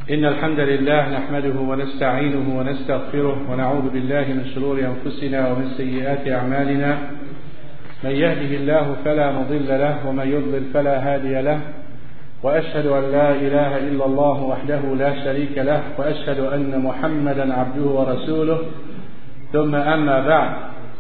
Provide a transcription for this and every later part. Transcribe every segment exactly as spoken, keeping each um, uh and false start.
إن الحمد لله نحمده ونستعينه ونستغفره ونعوذ بالله من شرور أنفسنا ومن سيئات أعمالنا. من يهده الله فلا مضل له ومن يضلل فلا هادي له، وأشهد أن لا إله إلا الله وحده لا شريك له، وأشهد أن محمدا عبده ورسوله. ثم أما بعد،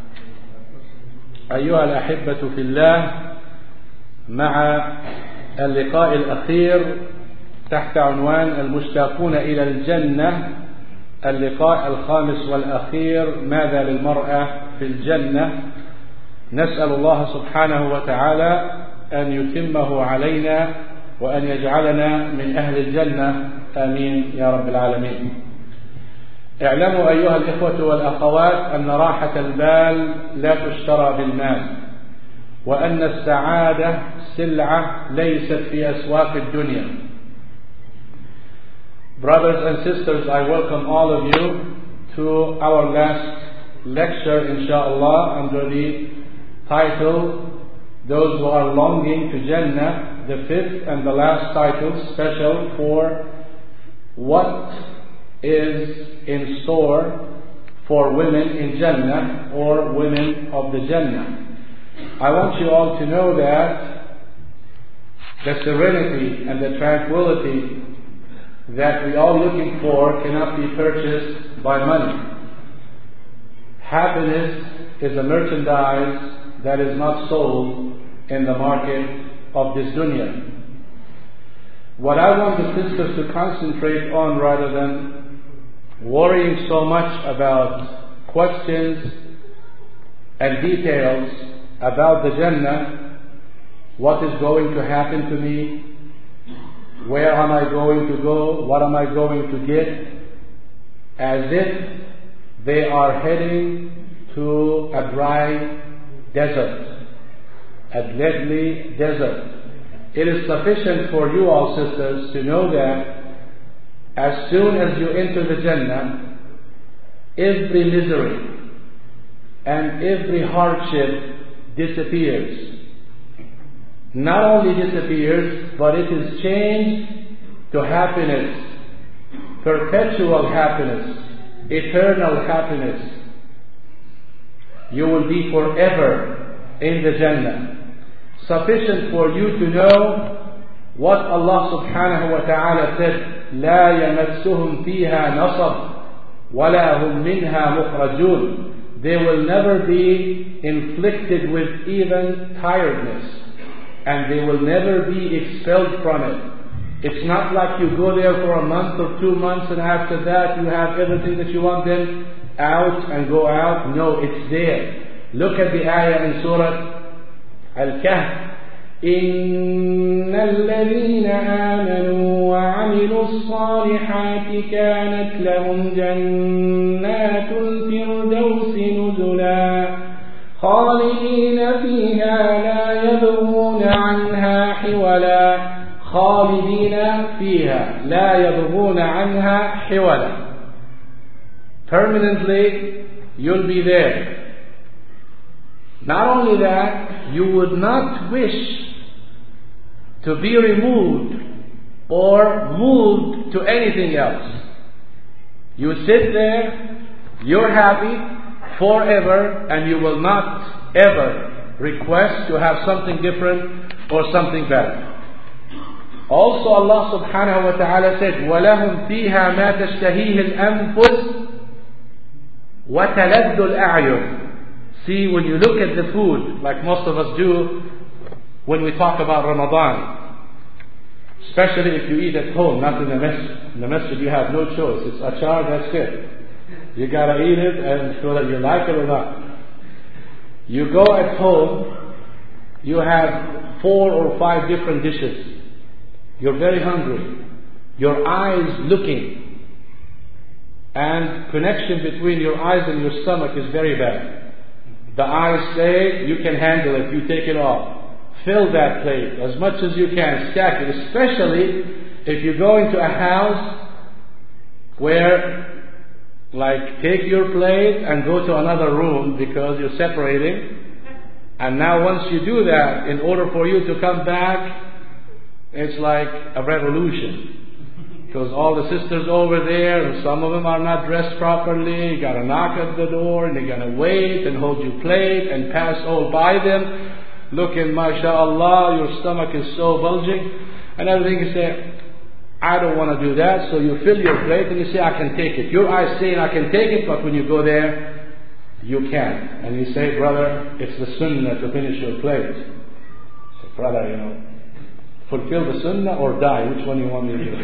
أيها الأحبة في الله، مع اللقاء الأخير تحت عنوان المشتاقون إلى الجنة، اللقاء الخامس والأخير، ماذا للمرأة في الجنة؟ نسأل الله سبحانه وتعالى أن يتمه علينا وأن يجعلنا من أهل الجنة، آمين يا رب العالمين. اعلموا أيها الإخوة والأخوات أن راحة البال لا تشترى بالمال، وأن السعادة سلعة ليست في أسواق الدنيا. Brothers and sisters, I welcome all of you to our last lecture, inshallah, under the title, Those Who Are Longing to Jannah, the fifth and the last title, special for what is in store for women in Jannah, or women of the Jannah. I want you all to know that the serenity and the tranquility that we are looking for cannot be purchased by money. Happiness is a merchandise that is not sold in the market of this dunya. What I want the sisters to concentrate on, rather than worrying so much about questions and details about the Jannah, what is going to happen to me, where am I going to go, what am I going to get, as if they are heading to a dry desert, a deadly desert. It is sufficient for you all, sisters, to know that as soon as you enter the Jannah, every misery and every hardship disappears. Not only disappears, but it is changed to happiness, perpetual happiness, eternal happiness. You will be forever in the Jannah. Sufficient for you to know what Allah subhanahu wa ta'ala said, لا يمسهم فيها نصب ولا هم منها مخرجون. They will never be inflicted with even tiredness, and they will never be expelled from it. It's not like you go there for a month or two months and after that you have everything that you want, then out and go out. No, it's there. Look at the ayah in Surah Al-Kahf. إن الذين آمنوا وعملوا الصالحات كانت لهم جنات الفردوس نزلا خالدين فيها لا يبغون عنها حولا خالدين فيها لا يبغون عنها حولا. Permanently you'll be there. Not only that, you would not wish to be removed or moved to anything else. You sit there, you're happy forever, and you will not ever request to have something different or something better. Also Allah subhanahu wa ta'ala said, وَلَهُمْ فِيهَا مَا تَشْتَهِيهِ الْأَنفُسِ وَتَلَذُّ الْأَعْيُنِ. See, when you look at the food, like most of us do when we talk about Ramadan, especially if you eat at home, not in the masjid. In the masjid you have no choice. It's achar, that's it. You gotta eat it, and whether you like it or not. You go at home, you have four or five different dishes. You're very hungry. Your eyes looking, and connection between your eyes and your stomach is very bad. The eyes say, you can handle it, you take it off. Fill that plate as much as you can, stack it, especially if you go into a house where, like, take your plate and go to another room because you're separating, and now once you do that, in order for you to come back, it's like a revolution. because all the sisters over there, and some of them are not dressed properly. You got to knock at the door, and they're going to wait and hold your plate and pass all by them. Looking, mashallah, your stomach is so bulging and everything. You say, I don't want to do that. So you fill your plate and you say, I can take it. Your eyes saying, I can take it, but when you go there, you can't. And you say, brother, it's the sunnah to finish your plate. Say, brother, you know, fulfill the sunnah or die. Which one do you want me to do?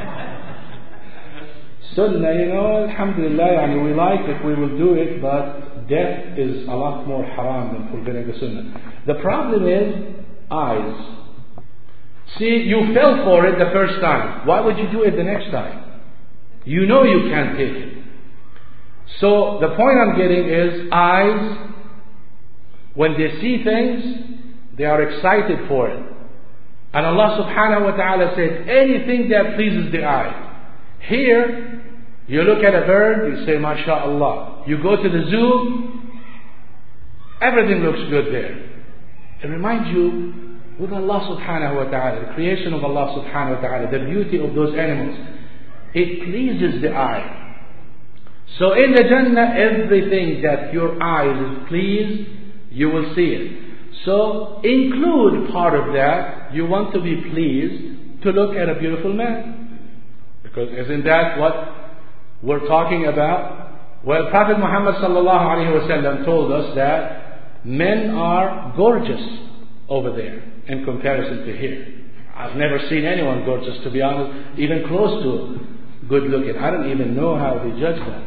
Sunnah, you know, alhamdulillah, and we like it, we will do it, but death is a lot more haram than fulfilling the sunnah. The problem is eyes. See, you fell for it the first time. Why would you do it the next time? You know you can't take it. So the point I'm getting is eyes, when they see things, they are excited for it. And Allah subhanahu wa ta'ala said, anything that pleases the eye. Here, you look at a bird, you say, MashaAllah. You go to the zoo, everything looks good there. It reminds you with Allah subhanahu wa ta'ala, the creation of Allah subhanahu wa ta'ala, the beauty of those animals. It pleases the eye. So in the Jannah, everything that your eyes is pleased, you will see it. So include part of that. You want to be pleased to look at a beautiful man. Because isn't that what we're talking about? Well, Prophet Muhammad sallallahu alaihi wasallam told us that men are gorgeous over there in comparison to here. I've never seen anyone gorgeous, to be honest, even close to good looking. I don't even know how they judge that.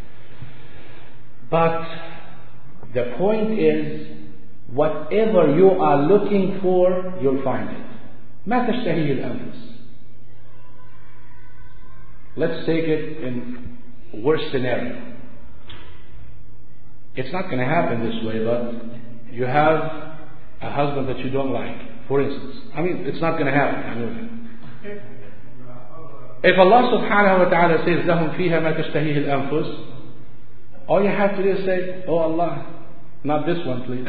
But the point is, whatever you are looking for, you'll find it. ما تشتهيه الأنفس. Let's take it in worst scenario. It's not going to happen this way, but you have a husband that you don't like, for instance. I mean, it's not going to happen. I know. If Allah subhanahu wa ta'ala says, لَهُمْ فِيهَا مَا تَشْتَهِيهِ الْأَنفُسِ, all you have to do is say, oh Allah, not this one, please.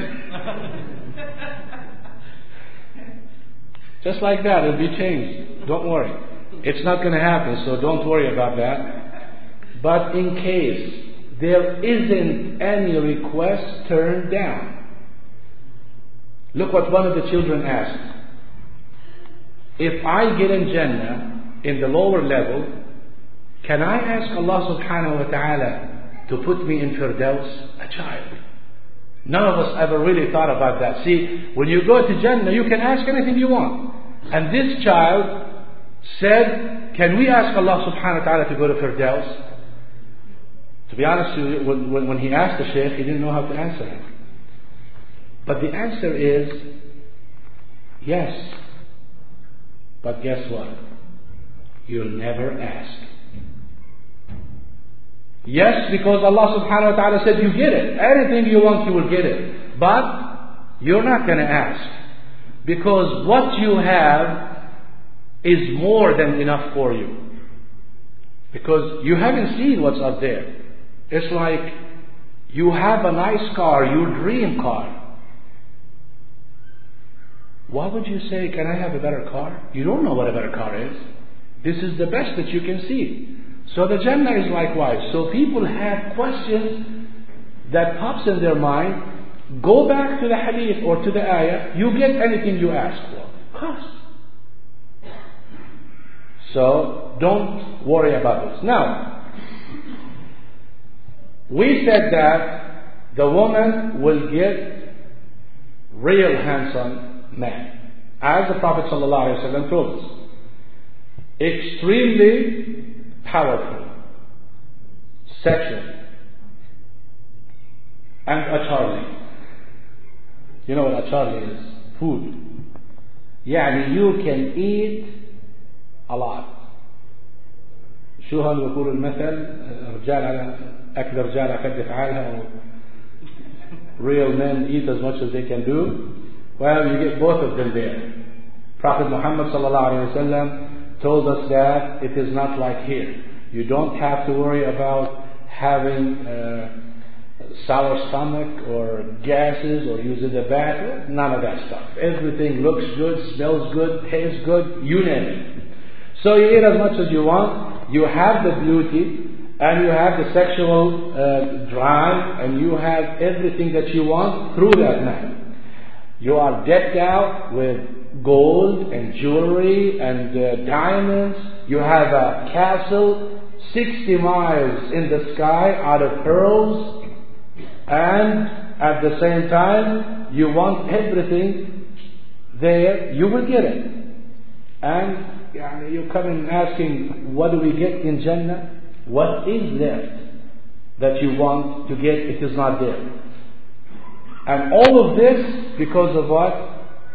Just like that, it'll be changed. Don't worry. It's not going to happen, so don't worry about that. But in case there isn't any request turned down, look what one of the children asked. If I get in Jannah, in the lower level, can I ask Allah subhanahu wa ta'ala to put me in Firdaus? A child. None of us ever really thought about that. See, when you go to Jannah, you can ask anything you want. And this child said, can we ask Allah subhanahu wa ta'ala to go to Firdaus? To be honest with you, when, when, when he asked the Shaykh, he didn't know how to answer him. But the answer is, yes. But guess what? You'll never ask. Yes, because Allah subhanahu wa ta'ala said you get it. Anything you want, you will get it. But you're not going to ask. Because what you have is more than enough for you. Because you haven't seen what's up there. It's like you have a nice car, your dream car. Why would you say, can I have a better car? You don't know what a better car is. This is the best that you can see. So the Jannah is likewise. So people have questions that pops in their mind. Go back to the hadith or to the ayah. You get anything you ask for. Of course. So don't worry about this. Now, we said that the woman will get real handsome man, as the Prophet ﷺ told us. Extremely powerful, sexual, and a Charlie. You know what a Charlie is? Food. يعني you can eat a lot. شو هون يقول المثل رجال على أكل رجال على قد فعالها. Real men eat as much as they can do. Well, you get both of them there. Prophet Muhammad sallallahu alaihi wasallam told us that it is not like here. You don't have to worry about having uh, sour stomach or gases or using the bathroom. None of that stuff. Everything looks good, smells good, tastes good, you name it. So you eat as much as you want, you have the beauty, and you have the sexual uh, drive, and you have everything that you want through that man. You are decked out with gold and jewelry and uh, diamonds. You have a castle sixty miles in the sky out of pearls, and at the same time, you want everything there, you will get it. And yani, you come in asking, what do we get in Jannah? What is left that you want to get? It is not there. And all of this because of what?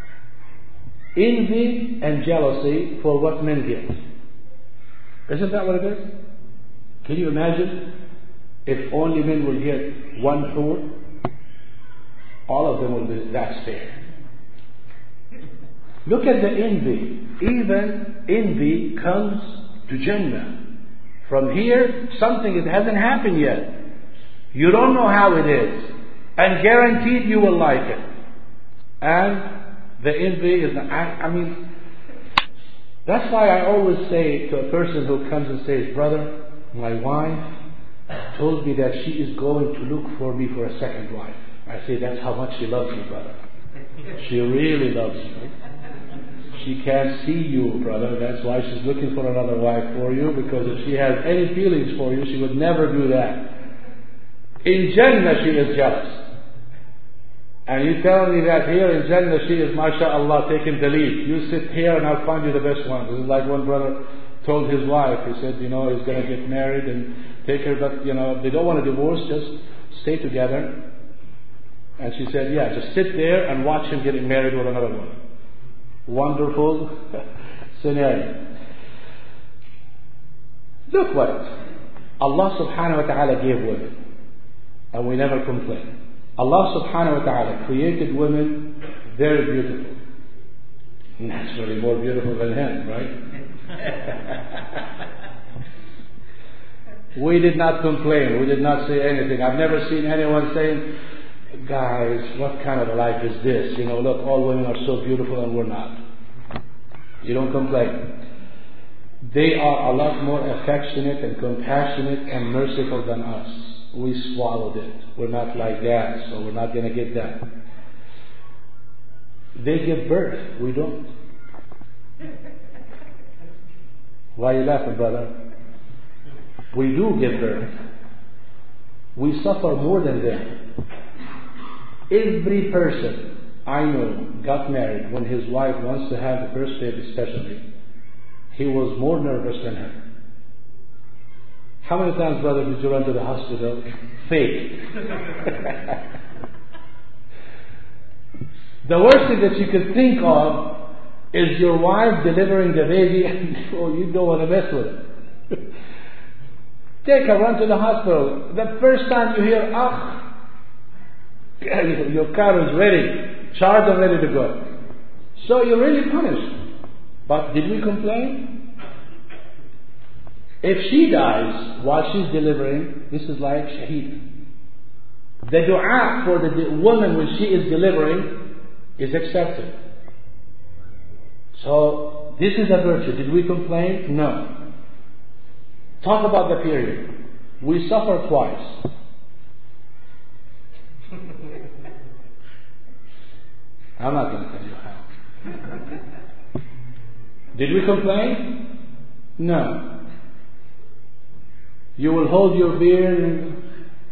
Envy and jealousy for what men get. Isn't that what it is? Can you imagine if only men will get one food? All of them will be that fair. Look at the envy. Even envy comes to Jannah. From here, something that hasn't happened yet. You don't know how it is. And guaranteed you will like it. And the envy is, I, I mean, that's why I always say to a person who comes and says, brother, my wife told me that she is going to look for me for a second wife. I say, that's how much she loves you, brother. She really loves you. She can't see you, brother. That's why she's looking for another wife for you, because if she has any feelings for you, she would never do that. In Jannah, she is jealous. And you tell me that here in Jannah, she is, mashallah, taking the lead. You sit here and I'll find you the best one. This is like one brother told his wife, he said, you know, he's going to get married and take her, but, you know, they don't want to divorce, just stay together. And she said, yeah, just sit there and watch him getting married with another woman. Wonderful scenario. Look what Allah subhanahu wa ta'ala gave women, and we never complain. Allah subhanahu wa ta'ala created women very beautiful. Naturally more beautiful than him, right? We did not complain. We did not say anything. I've never seen anyone saying, guys, what kind of a life is this? You know, look, all women are so beautiful and we're not. You don't complain. They are a lot more affectionate and compassionate and merciful than us. We swallowed it. We're not like that, so we're not going to get that. They give birth. We don't. Why are you laughing, brother? We do give birth. We suffer more than them. Every person I know got married when his wife wants to have the first baby, especially. He was more nervous than her. How many times, brother, did you run to the hospital? Fake. The worst thing that you could think of is your wife delivering the baby and oh, you don't want to mess with it. Take her, run to the hospital. The first time you hear, ah, your car is ready, charged and ready to go. So you're really punished. But did we complain? If she dies while she's delivering, this is like shaheed. The dua for the woman when she is delivering is accepted. So this is a virtue. Did we complain? No. Talk about the period. We suffer twice. I'm not going to tell you how. Did we complain? No. You will hold your beard and,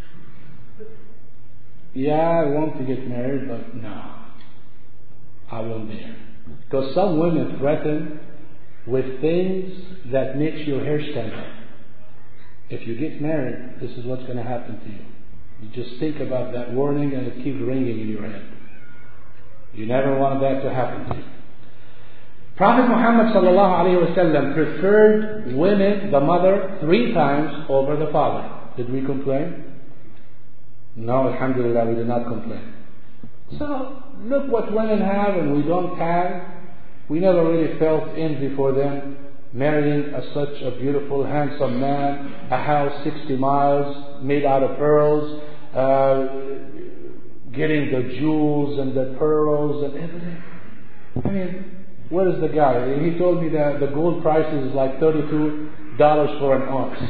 yeah, I want to get married, but no, I won't dare. Because some women threaten with things that makes your hair stand up. If you get married, this is what's going to happen to you. You just think about that warning and it keeps ringing in your head. You never want that to happen to you. Prophet Muhammad sallallahu alaihi wasallam preferred women, the mother, three times over the father. Did we complain? No, alhamdulillah, we did not complain. So, look what women have and we don't have. We never really felt envy for them. Marrying a, such a beautiful, handsome man, a house sixty miles made out of pearls, uh, getting the jewels and the pearls and everything. I mean, Where is the guy? And he told me that the gold price is like thirty-two dollars for an ounce.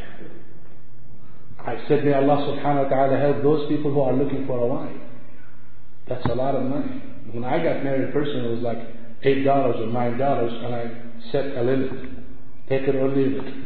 I said, may Allah subhanahu wa ta'ala help those people who are looking for a wife. That's a lot of money. When I got married personally, it was like eight dollars or nine dollars, and I set a limit. Take it or leave it.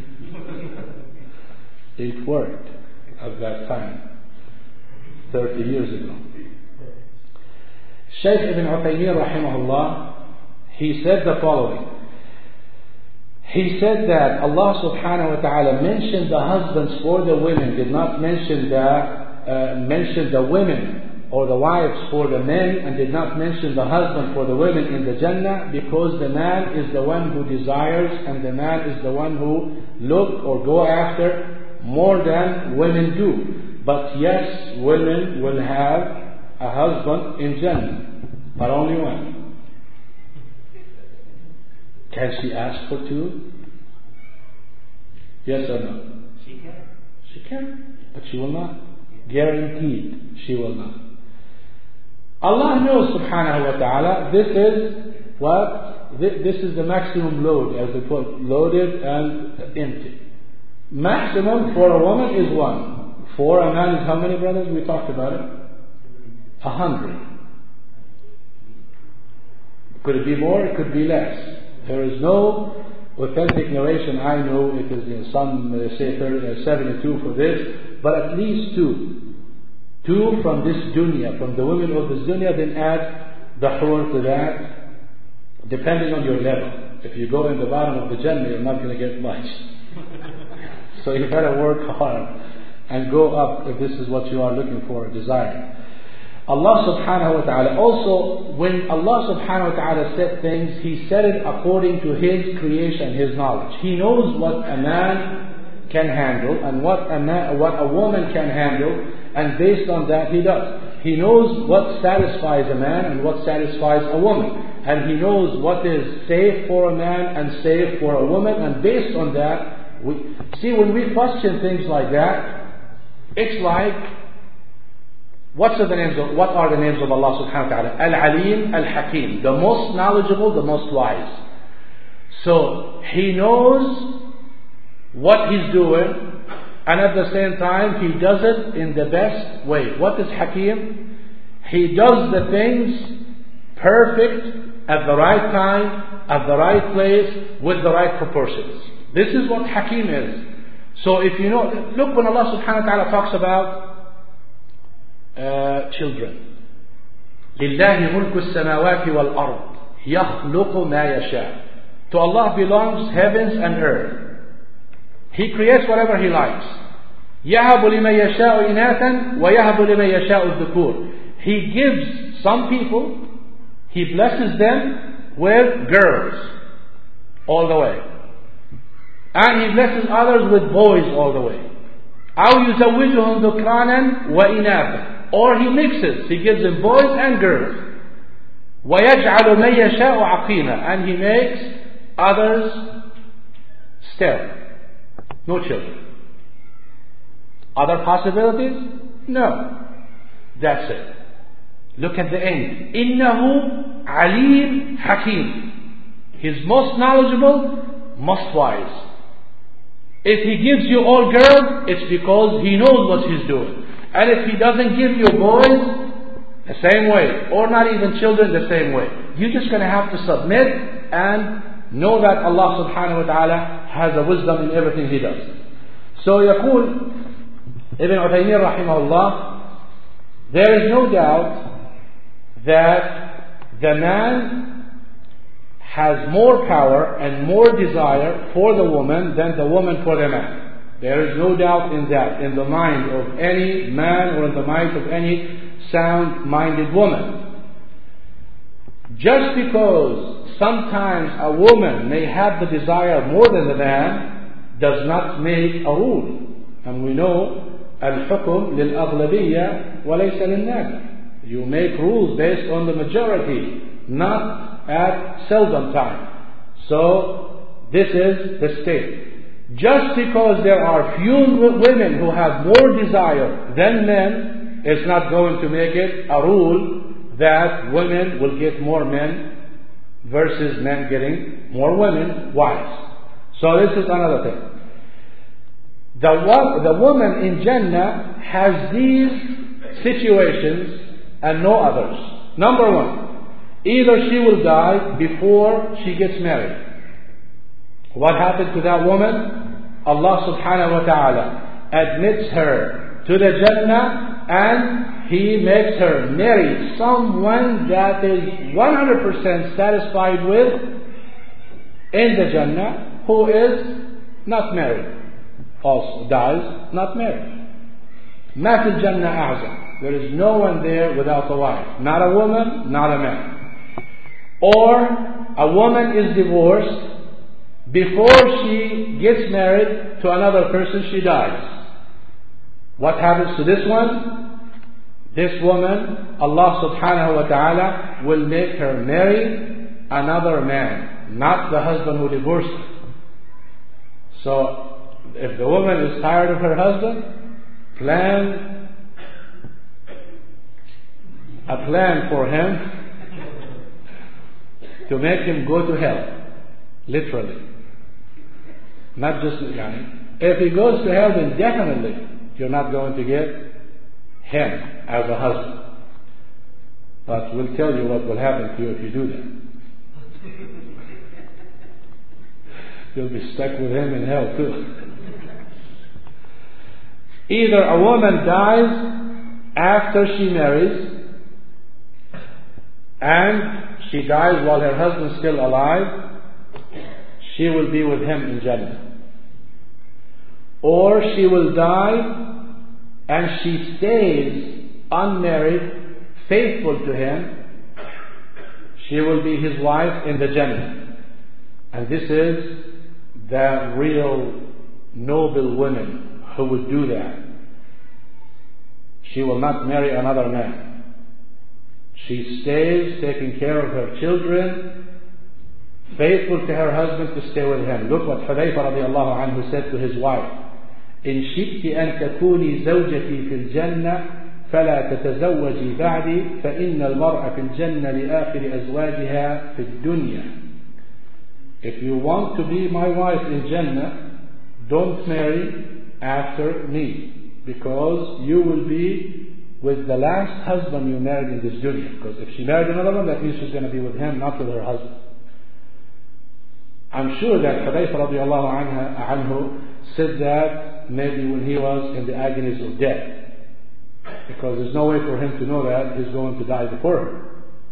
It worked at that time, thirty years ago. Shaykh Ibn Uthaymeen rahimahullah, he said the following. He said that Allah subhanahu wa ta'ala mentioned the husbands for the women, did not mention the, uh, mention the women or the wives for the men, and did not mention the husband for the women in the Jannah, because the man is the one who desires, and the man is the one who look or go after more than women do. But yes, women will have a husband in Jannah, but only one. Can she ask for two? Yes or no? She can. She can, but she will not. Guaranteed, she will not. Allah knows subhanahu wa ta'ala, this is what? This is the maximum load, as they put, loaded and empty. Maximum for a woman is one. For a man is how many, brothers? We talked about it. A hundred. Could it be more? It could be less. There is no authentic narration. I know it is in some uh, say seventy-two for this, but at least two. Two from this dunya, from the women of this dunya, then add the hur to that, depending on your level. If you go in the bottom of the Jannah, you're not going to get much. So you better work hard and go up if this is what you are looking for, desiring. Allah subhanahu wa ta'ala, also when Allah subhanahu wa ta'ala said things, He said it according to His creation, His knowledge. He knows what a man can handle and what a, man, what a woman can handle, and based on that He does. He knows what satisfies a man and what satisfies a woman. And He knows what is safe for a man and safe for a woman, and based on that, we see when we question things like that, it's like, What's the names of, what are the names of Allah subhanahu wa ta'ala? Al-Alim, Al-Hakim. The most knowledgeable, the most wise. So, He knows what He's doing, and at the same time, He does it in the best way. What is Hakim? He does the things perfect, at the right time, at the right place, with the right proportions. This is what Hakim is. So if you know, look when Allah subhanahu wa ta'ala talks about Uh, children. لله ملك السماوات والأرض يخلق ما يشاء. To Allah belongs heavens and earth. He creates whatever He likes. يهب لمن يشاء إناثا ويهب لمن يشاء الذكور. He gives some people, He blesses them with girls all the way, and He blesses others with boys all the way. أو يزوجهم ذكرانا وإناثا. Or He mixes. He gives them boys and girls. وَيَجْعَلُ مَن يَشَاءُ عَقِيمًا. And He makes others sterile. No children. Other possibilities? No. That's it. Look at the end. إِنَّهُ عَلِيمٌ حَكِيمٌ. He's most knowledgeable, most wise. If He gives you all girls, it's because He knows what He's doing. And if He doesn't give you boys, the same way, or not even children, the same way, you're just going to have to submit and know that Allah subhanahu wa ta'ala has a wisdom in everything He does. So يقول Ibn Uthaymeen rahimahullah, there is no doubt that the man has more power and more desire for the woman than the woman for the man. There is no doubt in that, in the mind of any man or in the mind of any sound-minded woman. Just because sometimes a woman may have the desire more than the man, does not make a rule. And we know, al-hukum lil-aghlabiyya wa laysa lil-nadir. You make rules based on the majority, not at seldom time. So, this is the state. Just because there are few women who have more desire than men, is not going to make it a rule that women will get more men versus men getting more women, wives. So this is another thing. The, one, the woman in Jannah has these situations and no others. Number one, either she will die before she gets married. What happened to that woman? Allah subhanahu wa ta'ala admits her to the Jannah and He makes her marry someone that is one hundred percent satisfied with in the Jannah, who is not married. Also dies not married. Ma fil Jannah a'zam. There is no one there without a wife. Not a woman, not a man. Or a woman is divorced. Before she gets married to another person, she dies. What happens to this one? This woman, Allah subhanahu wa ta'ala will make her marry another man, not the husband who divorced her. So, if the woman is tired of her husband, plan a plan for him to make him go to hell. Literally. Not just, yani, if he goes to hell, then definitely you're not going to get him as a husband. But we'll tell you what will happen to you if you do that. You'll be stuck with him in hell too. Either a woman dies after she marries, and she dies while her husband's still alive, she will be with him in Jannah. Or she will die and she stays unmarried, faithful to him. She will be his wife in the Jannah. And this is the real noble women who would do that. She will not marry another man. She stays taking care of her children, faithful to her husband to stay with him. Look what Hudayfa radiallahu anhu said to his wife. إن شئت أن تكوني زوجتي في الجنة فلا تتزوجي بعدي فإن المرأة في الجنة لآخر أزواجها في الدنيا. If you want to be my wife in Jannah, don't marry after me, because you will be with the last husband you married in this dunya. Because if she married another one, that means she's going to be with him, not with her husband. I'm sure that Hudayfa radiallahu anhu said that maybe when he was in the agonies of death, because there's no way for him to know that he's going to die before her.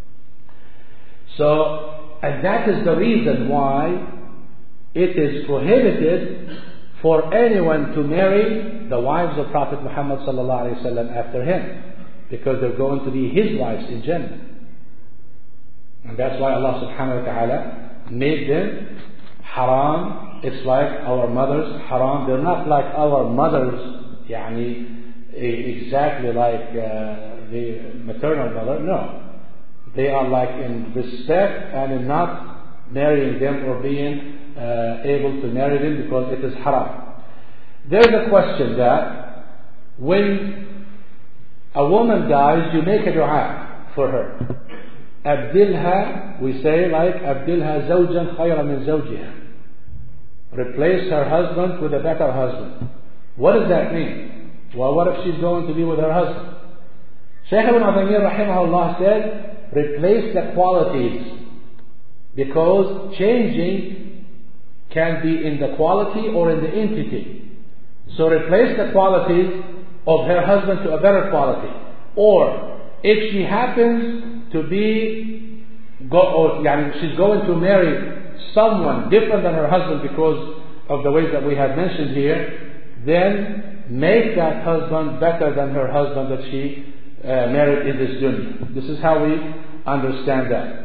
So, and that is the reason why it is prohibited for anyone to marry the wives of Prophet Muhammad sallallahu alaihi wasallam after him, because they're going to be his wives in Jannah. And that's why Allah subhanahu wa ta'ala made them haram. It's like our mothers, haram. They're not like our mothers, yani, exactly like uh, the maternal mother. No. They are like in respect and in not marrying them or being uh, able to marry them, because it is haram. There's a question that when a woman dies, you make a dua for her. Abdilha, we say like, Abdilha zawjan khayra min zawjiha. Replace her husband with a better husband. What does that mean? Well, what if she's going to be with her husband? Shaykh ibn Uthaymeen rahimahullah said, replace the qualities, because changing can be in the quality or in the entity. So replace the qualities of her husband to a better quality. Or if she happens to be, go, or yani she's going to marry someone different than her husband because of the ways that we have mentioned here, then make that husband better than her husband that she uh, married in this dunya. This is how we understand that.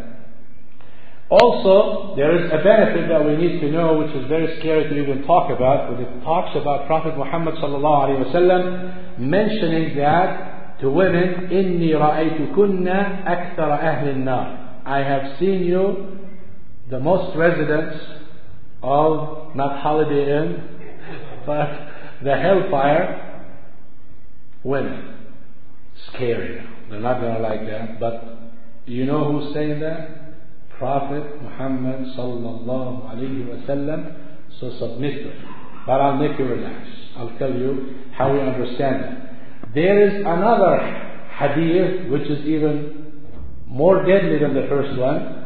Also, there is a benefit that we need to know, which is very scary to even talk about, when it talks about Prophet Muhammad sallallahu alaihi wasallam mentioning that to women, إِنِّي رَأَيْتُكُنَّ أَكْثَرَ أَهْلِ النَّارِ. I have seen you the most residents of, not Holiday Inn, but the hellfire women. Scary. They're not going to like that. But you know who's saying that? Prophet Muhammad sallallahu alayhi wa sallam, so submit to it. But I'll make you relax. I'll tell you how we understand it. There is another hadith which is even more deadly than the first one.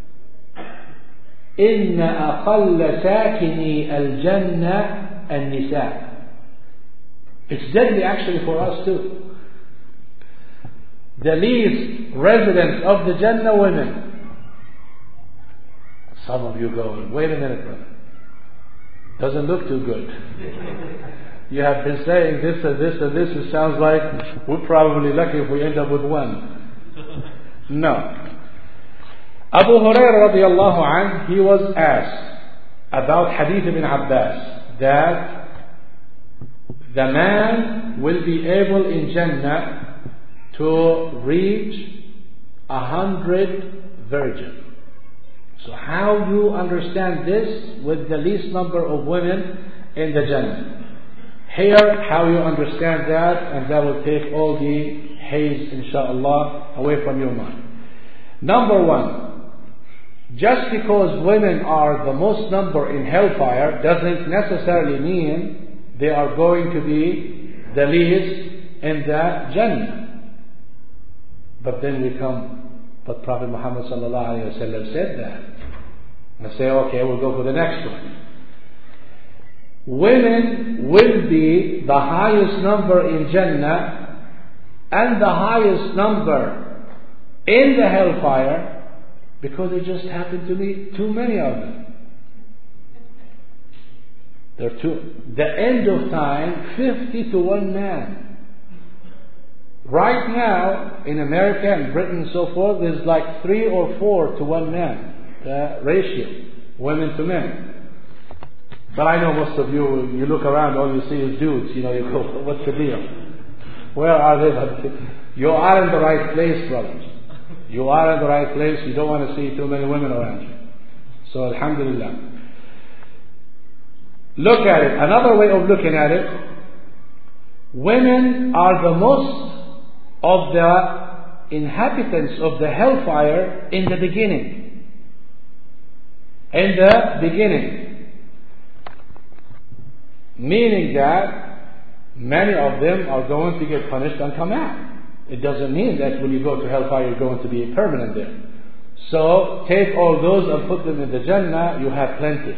إن أقل ساكني الجنة النساء. It's deadly actually for us too. The least residents of the Jannah, women. Some of you go, wait a minute, brother. Doesn't look too good. You have been saying this and this and this. It sounds like we're probably lucky if we end up with one. No. Abu Hurairah radiallahu anh, he was asked about Hadith ibn Abbas that the man will be able in Jannah to reach a hundred virgins. So how you understand this with the least number of women in the Jannah? Here, how you understand that, and that will take all the haze, inshaAllah, away from your mind. Number one, just because women are the most number in hellfire doesn't necessarily mean they are going to be the least in the Jannah. But then we come, but Prophet Muhammad sallallahu alayhi wa sallam said that. And I say, okay, we'll go for the next one. Women will be the highest number in Jannah and the highest number in the hellfire because there just happen to be too many of them. There are two. The end of time, fifty to one man. Right now, in America and Britain and so forth, there's like three or four to one man, the ratio, women to men. But I know most of you, you look around, all you see is dudes, you know, you go, what's the deal? Where are they? You are in the right place, brothers. You are in the right place, you don't want to see too many women around you. So, alhamdulillah. Look at it, another way of looking at it, women are the most of the inhabitants of the hellfire in the beginning. In the beginning. Meaning that many of them are going to get punished and come out. It doesn't mean that when you go to hellfire you're going to be permanent there. So take all those and put them in the Jannah, you have plenty.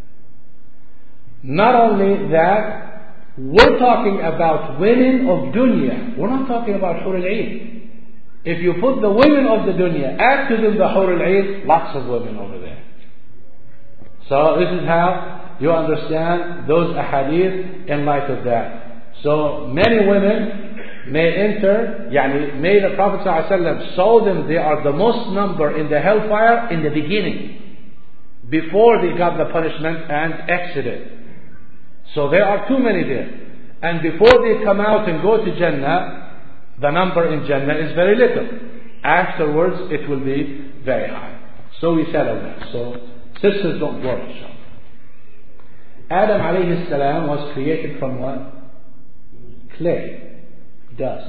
Not only that, we're talking about women of dunya. We're not talking about Hur al-Ain. If you put the women of the dunya, add to them the Hur al-Ain, lots of women over there. So this is how you understand those ahadith in light of that. So many women may enter, yani may the Prophet ﷺ saw them, they are the most number in the hellfire in the beginning, before they got the punishment and exited. So there are too many there. And before they come out and go to Jannah, the number in Jannah is very little. Afterwards, it will be very high. So we settle that. So sisters, don't worry. Adam alayhi salam was created from what? Clay. Dust.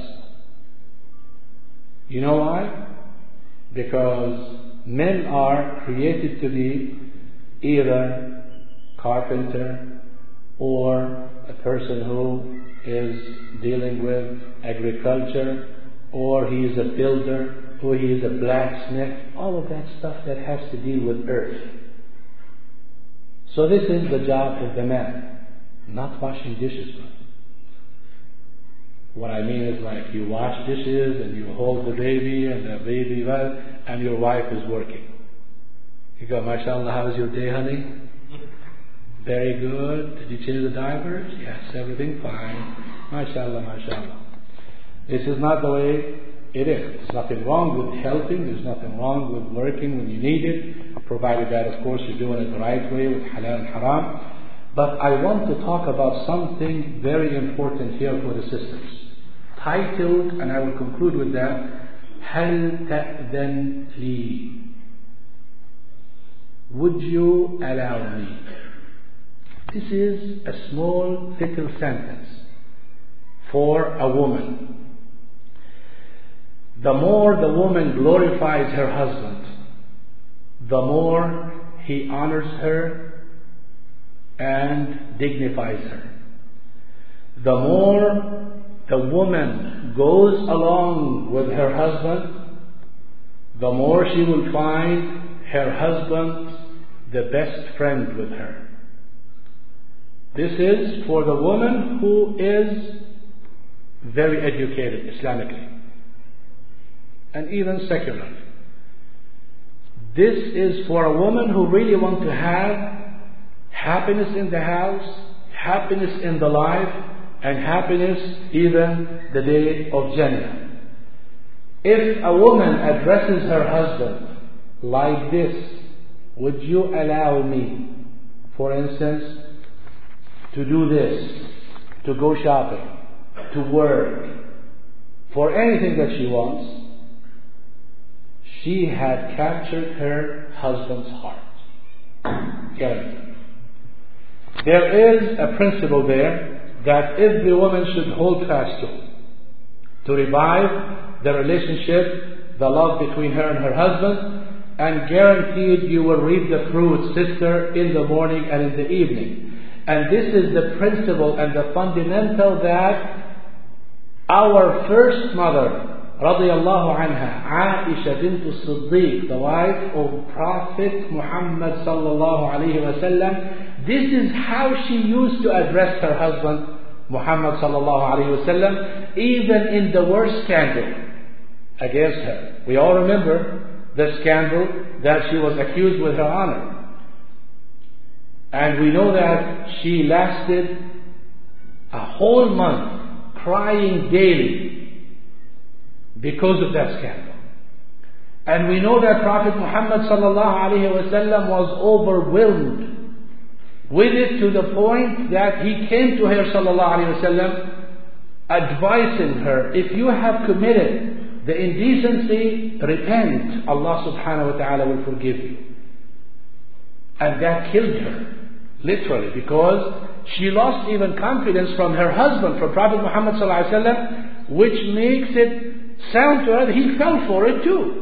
You know why? Because men are created to be either carpenter, or a person who is dealing with agriculture, or he is a builder, or he is a blacksmith, all of that stuff that has to deal with earth. So this is the job of the man, not washing dishes. What I mean is like you wash dishes and you hold the baby and the baby well, and your wife is working. You go, mashallah, how's your day, honey? Very good. Did you change the diapers? Yes, everything fine. MashaAllah, MashaAllah. This is not the way it is. There's nothing wrong with helping. There's nothing wrong with working when you need it, provided that, of course, you're doing it the right way with halal and haram. But I want to talk about something very important here for the sisters. Titled, and I will conclude with that, هل تأذن لي? Would you allow me? This is a small little sentence for a woman. The more the woman glorifies her husband, the more he honors her and dignifies her. The more the woman goes along with her husband, the more she will find her husband the best friend with her. This is for the woman who is very educated Islamically and even secularly. This is for a woman who really wants to have happiness in the house, happiness in the life, and happiness even the day of Jannah. If a woman addresses her husband like this, would you allow me, for instance, to do this, to go shopping, to work, for anything that she wants? She had captured her husband's heart. Guaranteed. There is a principle there that every woman should hold fast to, to revive the relationship, the love between her and her husband, and guaranteed you will reap the fruit, sister, in the morning and in the evening. And this is the principle and the fundamental that our first mother, radiyallahu anha, Aisha bint Siddiq, the wife of Prophet Muhammad sallallahu alayhi wa sallam, this is how she used to address her husband Muhammad sallallahu alayhi wa sallam, even in the worst scandal against her. We all remember the scandal that she was accused with her honor. And we know that she lasted a whole month crying daily because of that scandal. And we know that Prophet Muhammad sallallahu alayhi wa sallam was overwhelmed with it to the point that he came to her sallallahu alayhi wa sallam advising her, if you have committed the indecency, repent, Allah subhanahu wa ta'ala will forgive you. And that killed her. Literally, because she lost even confidence from her husband, from Prophet Muhammad sallallahu alaihi wasallam, which makes it sound to her that he fell for it too.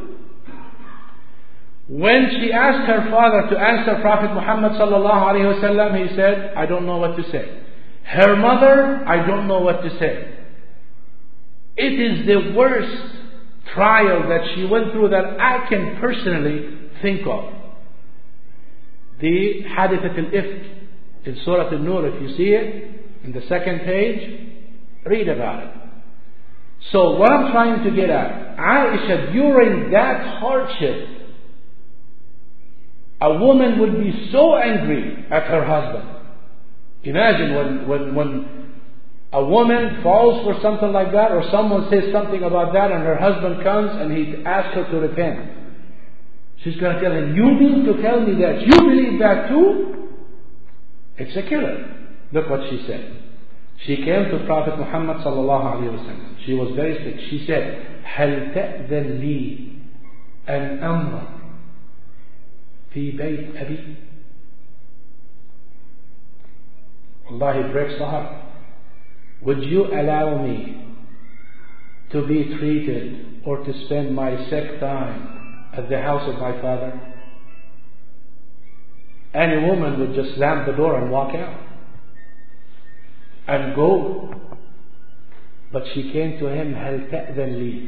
When she asked her father to answer Prophet Muhammad sallallahu alaihi wasallam, he said, I don't know what to say. Her mother, I don't know what to say. It is the worst trial that she went through that I can personally think of. The Hadithat al-Ifk in Surah An-Nur, if you see it, in the second page, read about it. So what I'm trying to get at, Aisha, during that hardship, a woman would be so angry at her husband. Imagine when, when, when a woman falls for something like that, or someone says something about that, and her husband comes and he asks her to repent. She's going to tell him, you mean to tell me that you believe that too? It's a killer. Look what she said. She came to Prophet Muhammad sallallahu alayhi wa sallam. She was very sick. She said, هل تأذن لي أن أمر في بيت أبي? Allah, it breaks the heart. Would you allow me to be treated or to spend my sick time at the house of my father? Any woman would just slam the door and walk out and go. But she came to him, هل تأذن لي.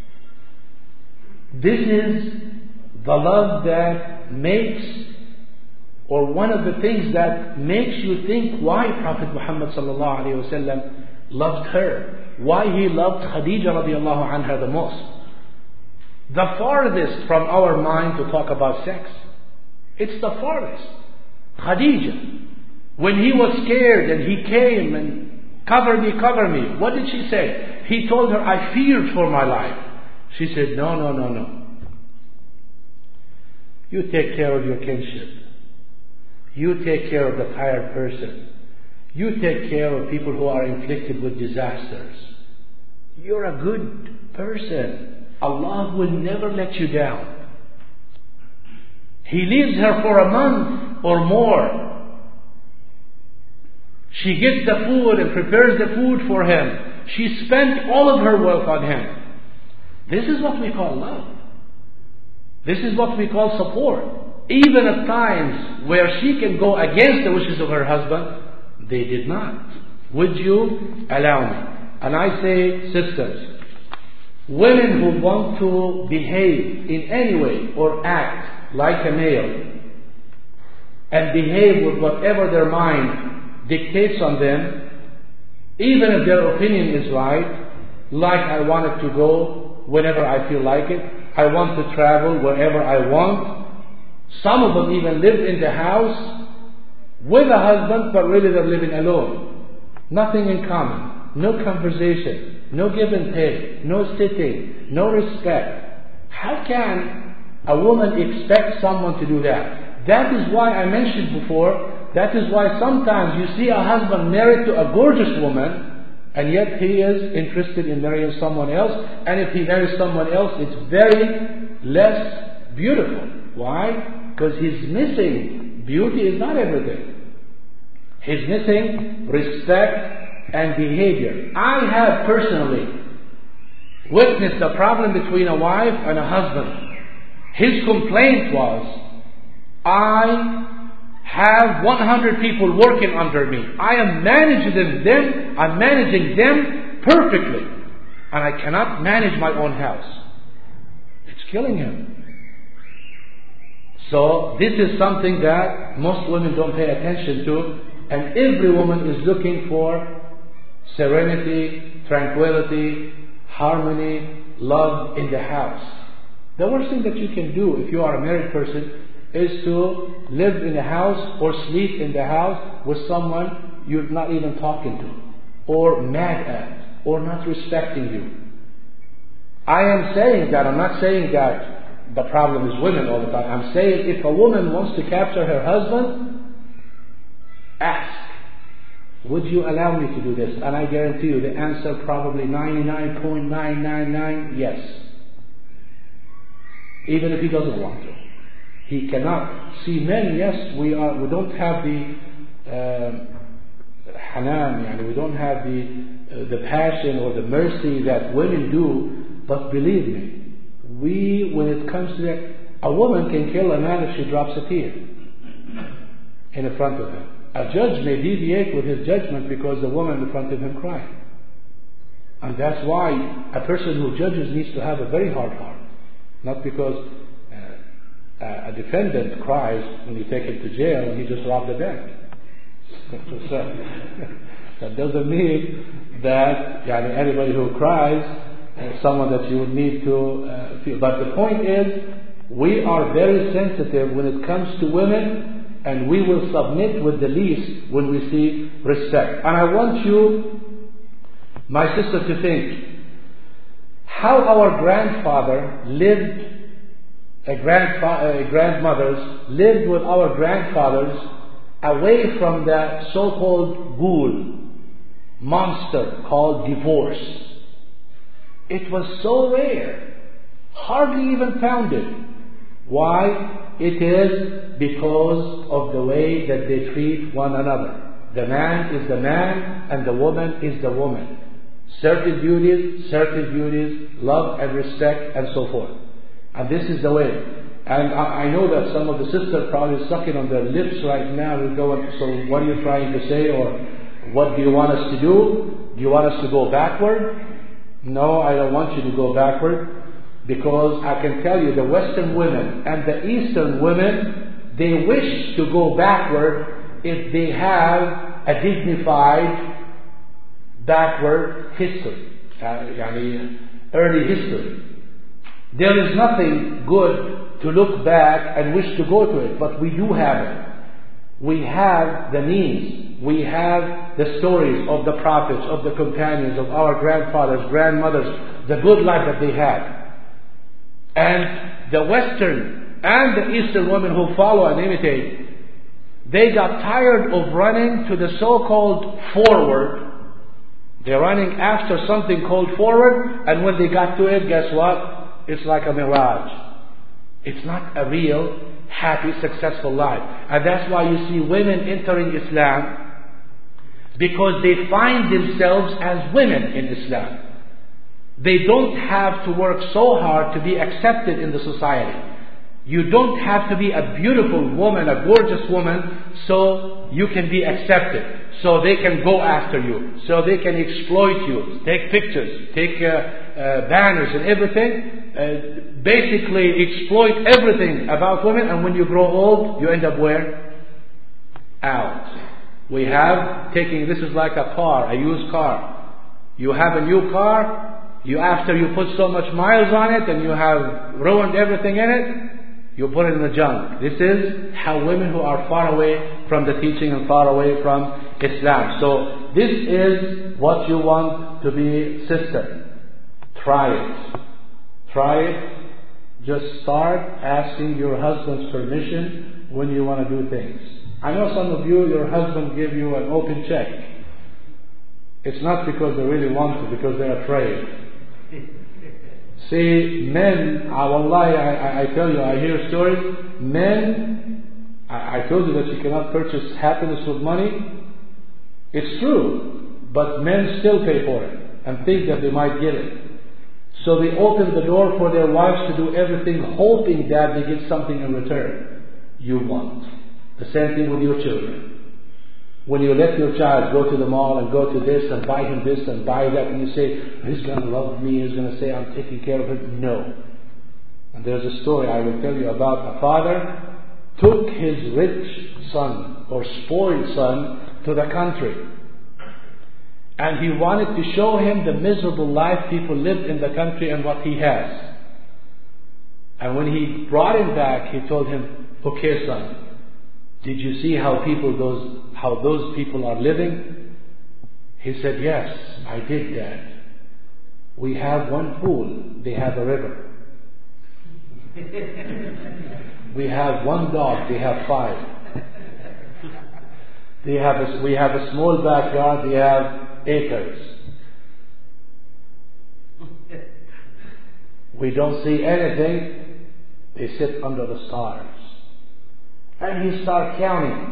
This is the love that makes, or one of the things that makes you think why Prophet Muhammad sallallahu alaihi wasallam loved her, why he loved Khadija radiallahu anha the most. The farthest from our mind to talk about sex. It's the farthest. Khadija, when he was scared and he came and cover me, cover me, what did she say? He told her, I feared for my life. She said, no, no, no, no. You take care of your kinship. You take care of the tired person. You take care of people who are inflicted with disasters. You're a good person. Allah will never let you down. He leaves her for a month or more. She gets the food and prepares the food for him. She spent all of her wealth on him. This is what we call love. This is what we call support. even at times where she can go against the wishes of her husband, they did not. Would you allow me? And I say, sisters, women who want to behave in any way or act like a male and behave with whatever their mind dictates on them, even if their opinion is right, like I wanted to go whenever I feel like it, I want to travel wherever I want. Some of them even live in the house with a husband, but really they're living alone. Nothing in common, no conversation, no give and take, no sitting, no respect. How can a woman expect someone to do that? That is why I mentioned before, that is why sometimes you see a husband married to a gorgeous woman, and yet he is interested in marrying someone else, and if he marries someone else, it's very less beautiful. Why? Because he's missing. Beauty is not everything. He's missing respect and behavior. I have personally witnessed a problem between a wife and a husband. His complaint was, I have one hundred people working under me. I am managing them, I'm managing them perfectly. And I cannot manage my own house. It's killing him. So this is something that most women don't pay attention to. And every woman is looking for serenity, tranquility, harmony, love in the house. The worst thing that you can do if you are a married person is to live in a house or sleep in the house with someone you're not even talking to, or mad at, or not respecting you. I am saying that, I'm not saying that the problem is women all the time. I'm saying if a woman wants to capture her husband, ask, would you allow me to do this? And I guarantee you the answer probably ninety-nine point nine nine nine yes. Even if he doesn't want to. He cannot see men, yes, we are. We don't have the uh, hanan, yani we don't have the uh, the passion or the mercy that women do. But believe me, we, when it comes to that, a woman can kill a man if she drops a tear in the front of him. A judge may deviate with his judgment because the woman in front of him cried. And that's why a person who judges needs to have a very hard heart. Not because Uh, a defendant cries when you take him to jail and he just robbed a bank. So, that doesn't mean that yani, anybody who cries is someone that you would need to uh, feel. But the point is, we are very sensitive when it comes to women, and we will submit with the least when we see respect. And I want you, my sister, to think how our grandfather lived. A grandfa- uh, grandmothers lived with our grandfathers away from the so-called ghoul, monster called divorce. It was so rare, hardly even found it. Why? It is because of the way that they treat one another. The man is the man and the woman is the woman. Certain duties, certain duties, love and respect and so forth. And this is the way. And I, I know that some of the sisters probably sucking on their lips right now and going, so what are you trying to say? Or what do you want us to do? Do you want us to go backward? No, I don't want you to go backward. Because I can tell you the Western women and the Eastern women, they wish to go backward if they have a dignified backward history. Uh, yani early history. There is nothing good to look back and wish to go to it, but we do have it. We have the means. We have the stories of the prophets, of the companions, of our grandfathers, grandmothers, the good life that they had. And the Western and the Eastern women who follow and imitate, they got tired of running to the so-called forward. They're running after something called forward, and when they got to it, guess what? It's like a mirage. It's not a real, happy, successful life. And that's why you see women entering Islam, because they find themselves as women in Islam. They don't have to work so hard to be accepted in the society. You don't have to be a beautiful woman, a gorgeous woman, so you can be accepted. So they can go after you. So they can exploit you. Take pictures, take uh, uh, banners and everything. Uh, basically exploit everything about women. And when you grow old, you end up where? Out. We have taking, this is like a car, a used car. You have a new car, you after you put so much miles on it and you have ruined everything in it, you put it in the junk. This is how women who are far away from the teaching and far away from Islam. So this is what you want to be, sister. Try it. Try it. Just start asking your husband's permission when you want to do things. I know some of you, your husband give you an open check. It's not because they really want to, because they're afraid. See, men, I wallahi, I, I tell you, I hear stories. Men, I, I told you that you cannot purchase happiness with money. It's true, but men still pay for it and think that they might get it. So they open the door for their wives to do everything, hoping that they get something in return. You want. The same thing with your children. When you let your child go to the mall and go to this and buy him this and buy that, and you say, he's going to love me, he's going to say, I'm taking care of him. No. And there's a story I will tell you about. A father took his rich son or spoiled son to the country. And he wanted to show him the miserable life people lived in the country and what he has. And when he brought him back, he told him, okay son, did you see how people those how those people are living? He said, yes, I did that. We have one pool, they have a river. We have one dog, they have five. They have a, we have a small backyard, they have acres. We don't see anything, they sit under the stars. And he starts counting.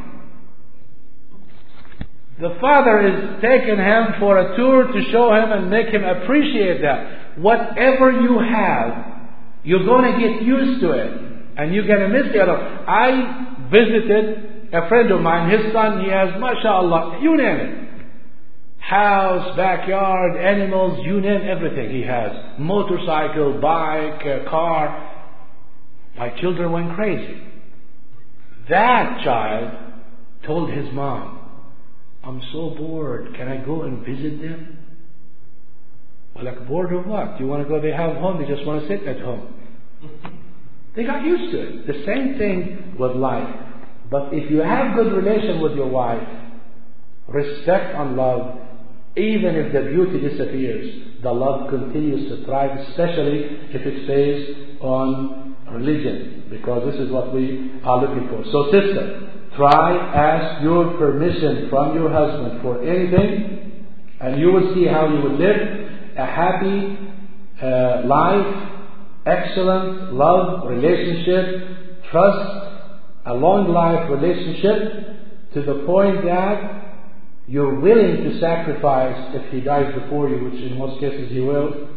The father is taking him for a tour to show him and make him appreciate that. Whatever you have, you're going to get used to it. And you're going to miss the other. I visited a friend of mine, his son, he has, mashallah, you name it. House, backyard, animals, you name everything he has. Motorcycle, bike, uh, car. My children went crazy. That child told his mom, I'm so bored, can I go and visit them? Well, like, bored of what? You want to go, they have home, they just want to sit at home. They got used to it. The same thing with life. But if you have good relation with your wife, respect and love, even if the beauty disappears, the love continues to thrive, especially if it's based on religion, because this is what we are looking for. So sister, try, ask your permission from your husband for anything, and you will see how you will live a happy uh, life, excellent love, relationship, trust, a long life relationship, to the point that you're willing to sacrifice if he dies before you, which in most cases he will.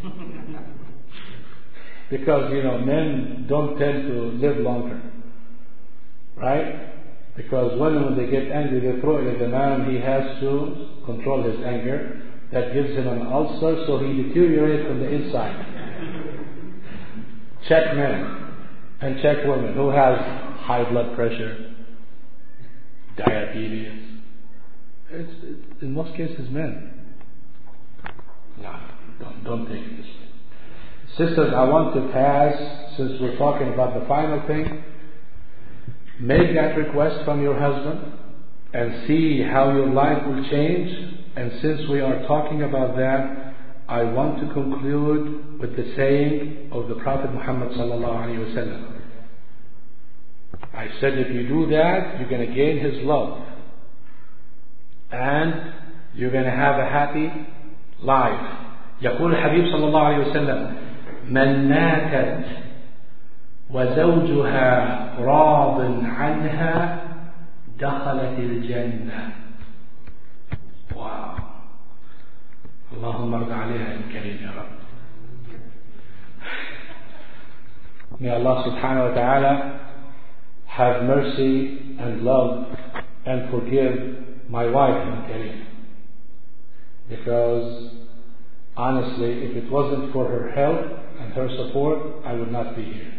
Because, you know, men don't tend to live longer. Right? Because women, when they get angry, they throw it at the man. He has to control his anger. That gives him an ulcer, so he deteriorates from the inside. Check men and check women who has high blood pressure, diabetes. It's, it's in most cases men. No, don't, don't take it this way. Sisters, I want to pass, since we're talking about the final thing, make that request from your husband and see how your life will change. And since we are talking about that, I want to conclude with the saying of the Prophet Muhammad sallallahu alaihi wasallam. I said, if you do that, you're going to gain his love. And you're going to have a happy life. يقول الحبيب صلى الله عليه وسلم من ماتت وزوجها راض عنها دخلت الجنة. واو. اللهم ارض عليها يا كريم يا رب. May Allah subhanahu wa ta'ala have mercy and love and forgive my wife, Kareem. Because honestly, if it wasn't for her help and her support, I would not be here.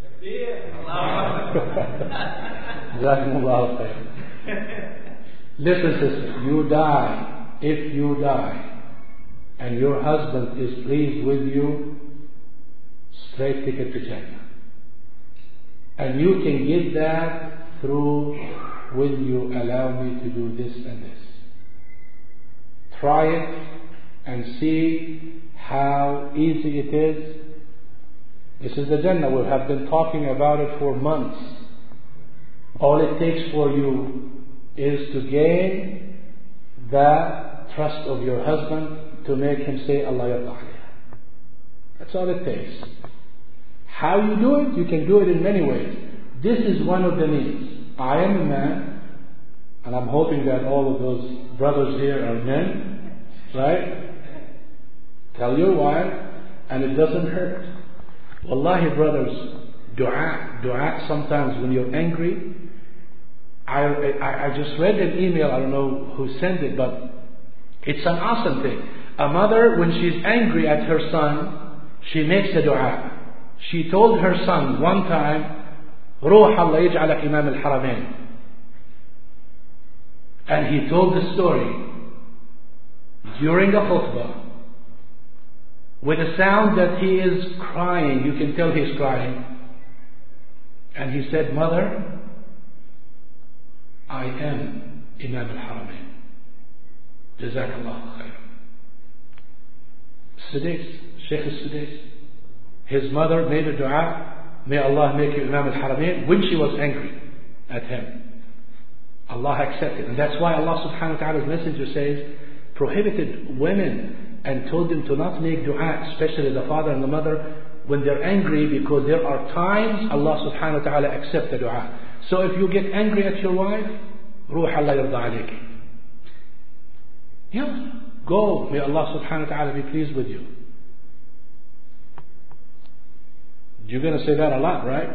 Listen, sister, you die, if you die, and your husband is pleased with you, straight ticket to Jannah. And you can get that through, will you allow me to do this and this? Try it and see how easy it is. This is the Jannah. We have been talking about it for months. All it takes for you is to gain the trust of your husband to make him say Allah yarda alayha. That's all it takes. How you do it? You can do it in many ways. This is one of the means. I am a man, and I'm hoping that all of those brothers here are men, right? Tell your wife, and it doesn't hurt. Wallahi, brothers, dua, dua sometimes when you're angry. I, I, I just read an email, I don't know who sent it, but it's an awesome thing. A mother, when she's angry at her son, she makes a dua. She told her son one time, روح الله يجعلك إمام الحرمين. And he told the story during a khutbah with a sound that he is crying. You can tell he's crying. And he said, Mother, I am Imam al-Haramain. Jazakallah khair. Sudais, Sheikh al-Sudais. His mother made a dua, may Allah make you Imam al-Haramain, when she was angry at him. Allah accepted. And that's why Allah subhanahu wa ta'ala's messenger says, prohibited women and told them to not make dua, especially the father and the mother, when they're angry, because there are times Allah subhanahu wa ta'ala accepts the dua. So if you get angry at your wife, Ruh Allah yarda alayki. Yeah, go. May Allah subhanahu wa ta'ala be pleased with you. You're going to say that a lot, right?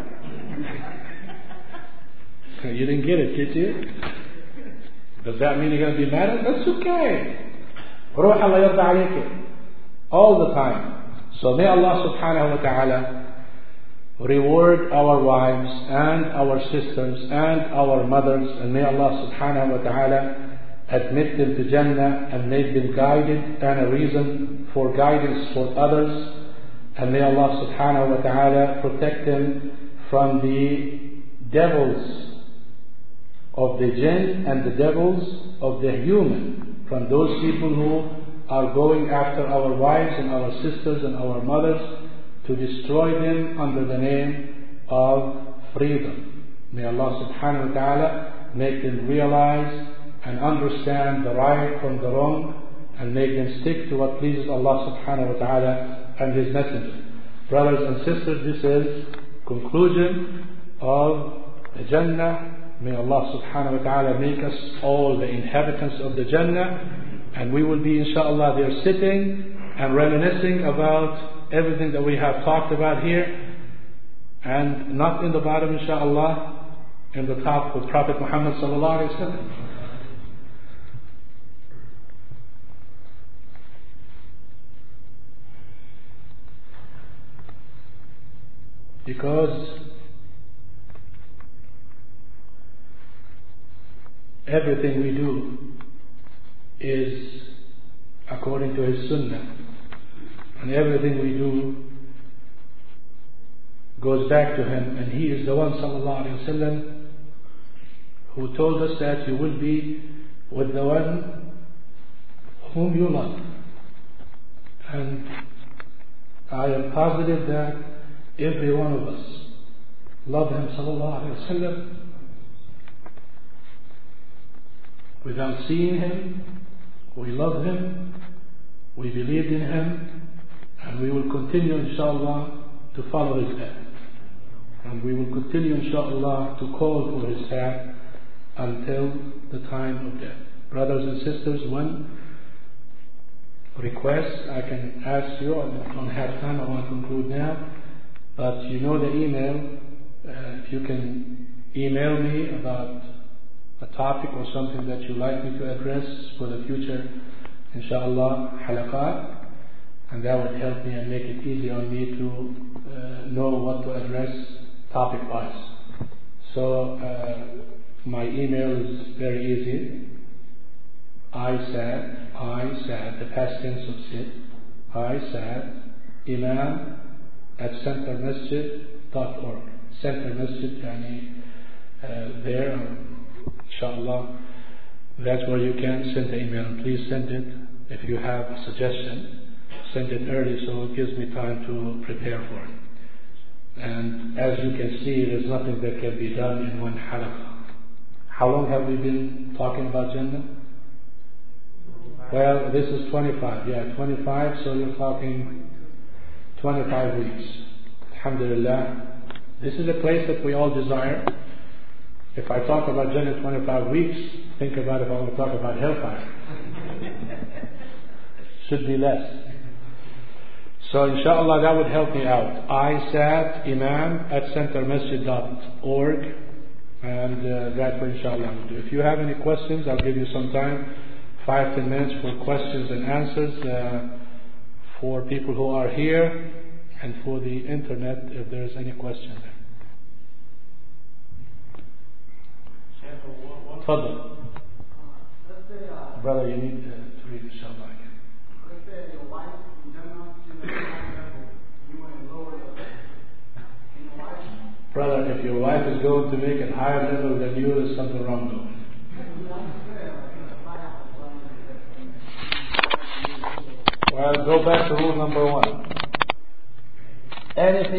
You didn't get it, did you? Does that mean you're going to be mad at it? That's okay. Ruh Allah yarda alayki. All the time. So may Allah subhanahu wa ta'ala reward our wives and our sisters and our mothers, and may Allah subhanahu wa ta'ala admit them to Jannah and make them guided and a reason for guidance for others, and may Allah subhanahu wa ta'ala protect them from the devils of the jinn and the devils of the human, from those people who are going after our wives and our sisters and our mothers to destroy them under the name of freedom. May Allah subhanahu wa ta'ala make them realize and understand the right from the wrong, and make them stick to what pleases Allah subhanahu wa ta'ala and His Messenger. Brothers and sisters, this is conclusion of the Jannah. May Allah subhanahu wa ta'ala make us all the inhabitants of the Jannah, and we will be inshallah there sitting and reminiscing about everything that we have talked about here, and not in the bottom inshallah, in the top with Prophet Muhammad sallallahu alaihi wasallam. Because everything we do is according to His Sunnah, and everything we do goes back to Him, and He is the one sallallahu alaihi wasallam who told us that you will be with the one whom you love. And I am positive that every one of us love Him sallallahu alaihi wasallam without seeing Him. We love Him, we believed in Him, and we will continue inshallah to follow His path. And we will continue inshallah to call for His path until the time of death. Brothers and sisters, one request I can ask you, I don't have time, I want to conclude now. But you know the email. Uh, if you can email me about a topic or something that you like me to address for the future, inshallah, halaqat, and that would help me and make it easy on me to uh, know what to address topic-wise. So uh, my email is very easy. I said, I said, the past tense of sit. I said, Imam at center masjid dot org. Center Masjid, yani, uh, there, um, inshallah, that's where you can send the email. Please send it. If you have a suggestion, send it early so it gives me time to prepare for it. And as you can see, there's nothing that can be done in one halaqah. How long have we been talking about Jannah? Well, this is twenty-five. Yeah, twenty-five, so you're talking twenty-five weeks. Alhamdulillah. This is a place that we all desire. If I talk about Jannah twenty-five weeks, think about if I want to talk about hellfire. Should be less. So inshallah that would help me out. I sat imam at center masjid dot org, and uh, that's what inshallah I will do. If you have any questions, I'll give you some time, five, ten minutes for questions and answers uh, for people who are here and for the internet if there's any question there. Fadl. Brother, you need to, to read inshallah again. Let's say your wife, you don't know, she's in a high level, you want to lower your level. Can your wife? Brother, if your wife is going to make it higher level than you, there's something wrong though. Well, go back to rule number one. Anything